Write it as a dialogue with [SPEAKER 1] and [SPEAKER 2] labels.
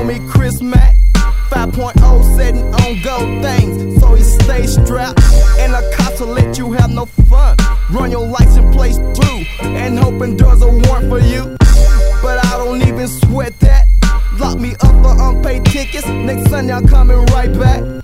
[SPEAKER 1] call me Chris Mack. 5.0 setting on gold things, so you stay strapped. And the cops will let you have no fun. Run your license plate through and hoping doors are warrant for you. But I don't even sweat that. Lock me up for unpaid tickets. Next Sunday I'm coming right back.